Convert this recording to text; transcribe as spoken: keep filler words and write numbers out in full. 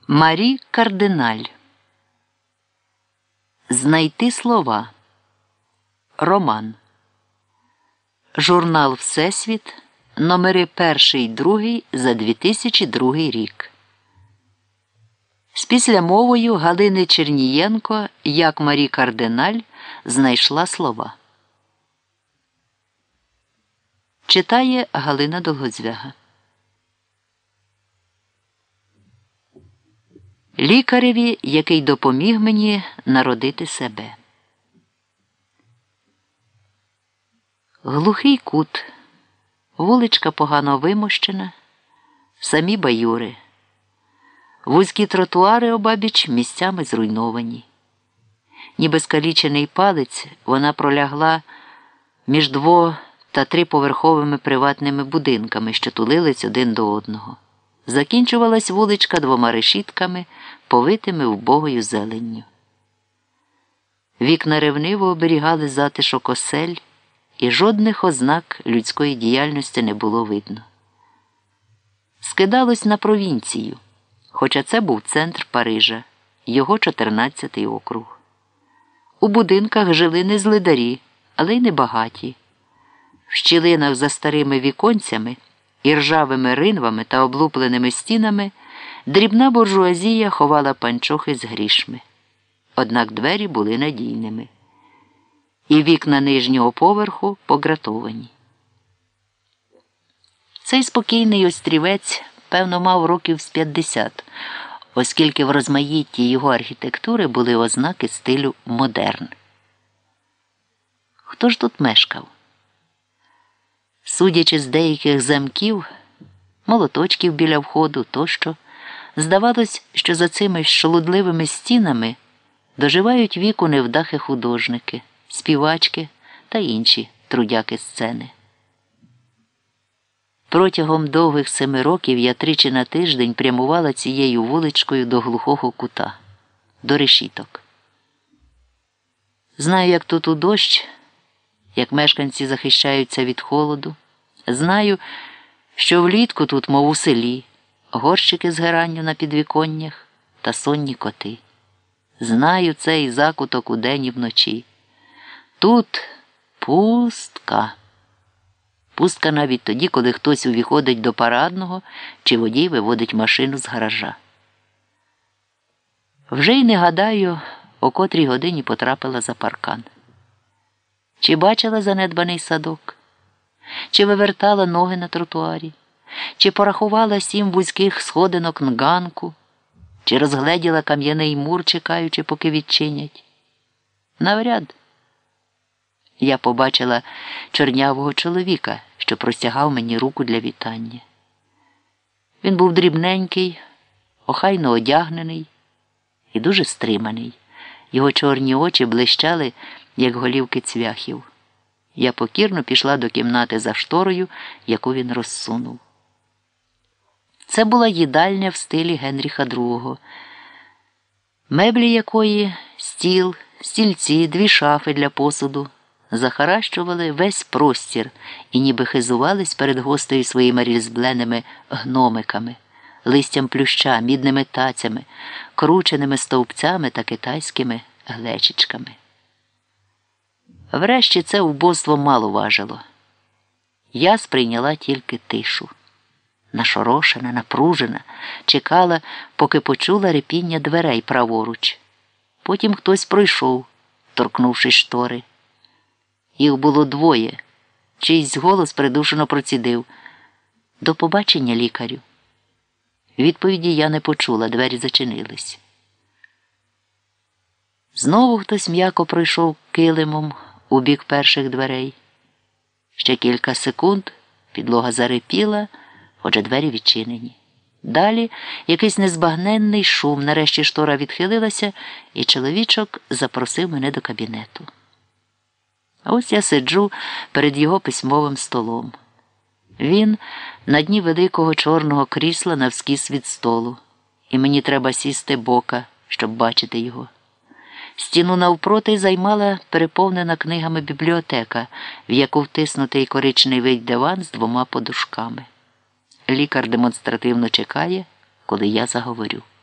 Марі Кардиналь. Знайти слова. Роман. Журнал «Всесвіт», номери перший і другий за дві тисячі другий рік. З післямовою Галини Чернієнко «Як Марі Кардиналь знайшла слова». Читає Галина Долгозвяга. Лікареві, який допоміг мені народити себе. Глухий кут, вуличка погано вимощена, самі баюри. Вузькі тротуари обабіч місцями зруйновані. Ніби скалічений палець вона пролягла між дво- та триповерховими приватними будинками, що тулились один до одного. Закінчувалась вуличка двома решітками, повитими вбогою зеленню. Вікна ревниво оберігали затишок осель, і жодних ознак людської діяльності не було видно. Скидалось на провінцію, хоча це був центр Парижа, його чотирнадцятий округ. У будинках жили не злидарі, але й небагаті. В щілинах за старими віконцями і ржавими ринвами та облупленими стінами дрібна буржуазія ховала панчохи з грішми. Однак двері були надійними. І вікна нижнього поверху погратовані. Цей спокійний острівець, певно, мав років з п'ятдесят, оскільки в розмаїтті його архітектури були ознаки стилю модерн. Хто ж тут мешкав? Судячи з деяких замків, молоточків біля входу тощо, здавалось, що за цими шолудливими стінами доживають віку невдахи художники, співачки та інші трудяки сцени. Протягом довгих семи років я тричі на тиждень прямувала цією вуличкою до глухого кута, до решіток. Знаю, як тут у дощ, як мешканці захищаються від холоду. Знаю, що влітку тут, мов у селі, горщики з геранню на підвіконнях та сонні коти. Знаю цей закуток удень і вночі. Тут пустка. Пустка навіть тоді, коли хтось увіходить до парадного чи водій виводить машину з гаража. Вже й не гадаю, о котрій годині потрапила за паркан. Чи бачила занедбаний садок? Чи вивертала ноги на тротуарі? Чи порахувала сім вузьких сходинок нганку? Чи розгледіла кам'яний мур, чекаючи, поки відчинять? Навряд. Я побачила чорнявого чоловіка, що простягав мені руку для вітання. Він був дрібненький, охайно одягнений і дуже стриманий. Його чорні очі блищали, як голівки цвяхів. Я покірно пішла до кімнати за шторою, яку він розсунув. Це була їдальня в стилі Генріха другого, меблі якої, стіл, стільці, дві шафи для посуду, захаращували весь простір і ніби хизувались перед гостею своїми різьбленими гномиками, листям плюща, мідними тацями, крученими стовпцями та китайськими глечичками. Врешті це вбоство мало важило. Я сприйняла тільки тишу. Нашорошена, напружена, чекала, поки почула рипіння дверей праворуч. Потім хтось пройшов, торкнувши штори. Їх було двоє. Чийсь голос придушено процідив: «До побачення, лікарю». Відповіді я не почула, двері зачинились. Знову хтось м'яко пройшов килимом у бік перших дверей. Ще кілька секунд підлога зарипіла, отже двері відчинені. Далі якийсь незбагненний шум, нарешті штора відхилилася, і чоловічок запросив мене до кабінету. А ось я сиджу перед його письмовим столом. Він на дні великого чорного крісла навскіз від столу, і мені треба сісти бока, щоб бачити його. Стіну навпроти займала переповнена книгами бібліотека, в яку втиснутий коричневий диван з двома подушками. Лікар демонстративно чекає, коли я заговорю.